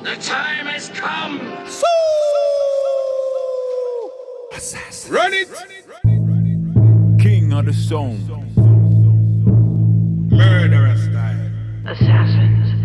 The time has come. Assassin. Run it. King of the song. Murderer style. Assassins.